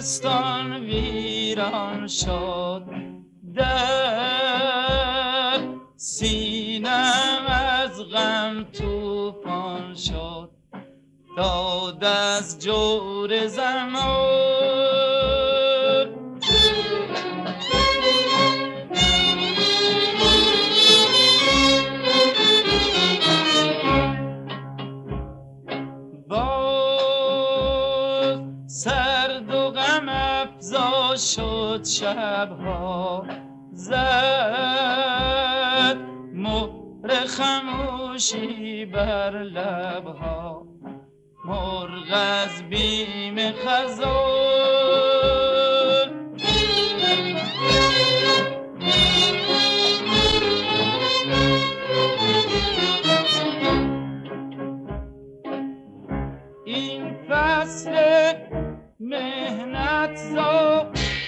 گلستان ویران شد، در سینم از غم طوفان شد. داد از جور زمان باز سرد و غم افزا شد، شبها زد مهر خموشی بر لبها. مرغ از بیم خزان این فصل مهنت زا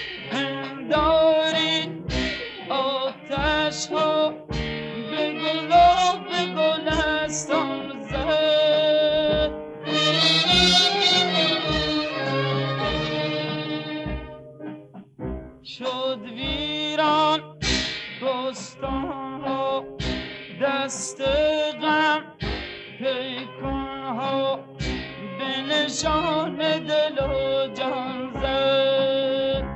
پنداری آتش ها به گلاب به گلستان زد. شد ویران بستان ها، دست غم پیکان ها به نشان دل و جان زد.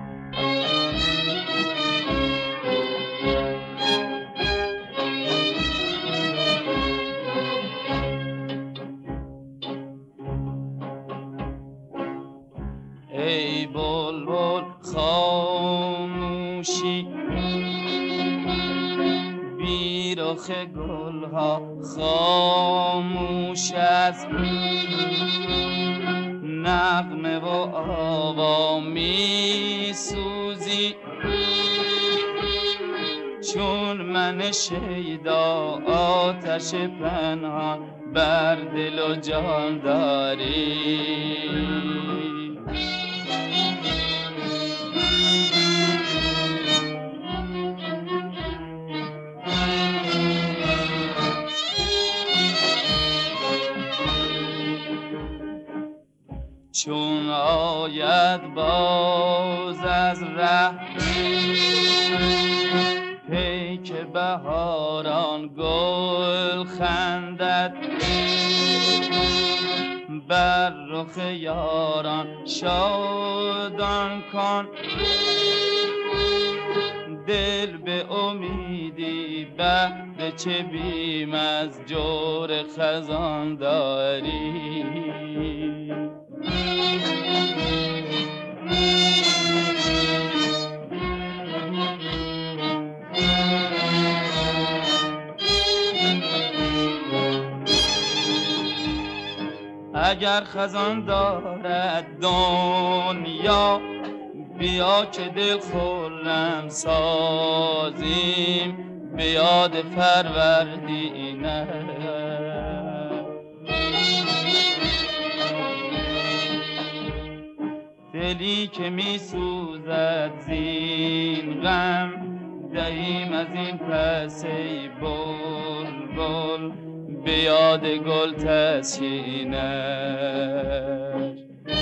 ای بلبل خاموشی بی رخ گلها، خاموش از نغمه و آوا می سوزی. چون من شیدا آتش پنهان بر دل و جان داری. چون آید باز از ره پیک بهاران، گل خندد بر رخ یاران. شادان کن دل به امیدی، بهر چه بیم از جور خزان داری. اگر خزان دارد دنیا، بیا که دل خرم سازیم به یاد فروردینه. دلی که می سوزد زین غم، دهیم از این پس ای بلبل به یاد گل تسکینش.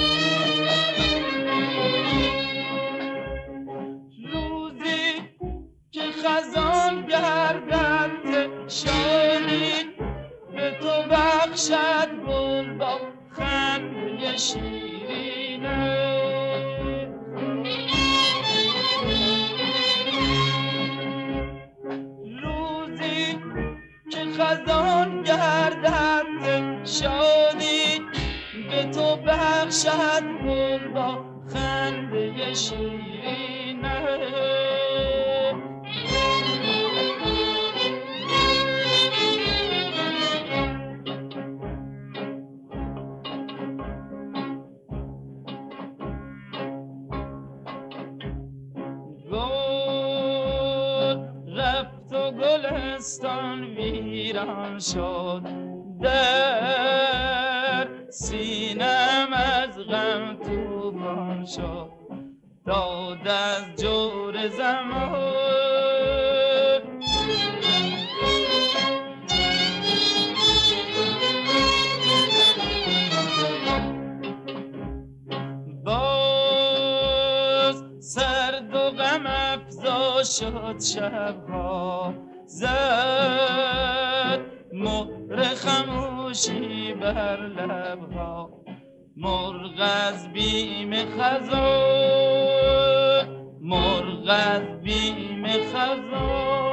روزی که خزان گردد شادی، به تو بخشد گل با خنده شیرینه. روزی که خزان گردد شادی، به تو بخشد گل با خنده شیرینه. گلستان ویران شد، در سینم از غم طوفان شد. داد از جور زمان باز شد شبها زد مهر خموشی بر لبها مرغ از بیم خزان مرغ از بیم خزان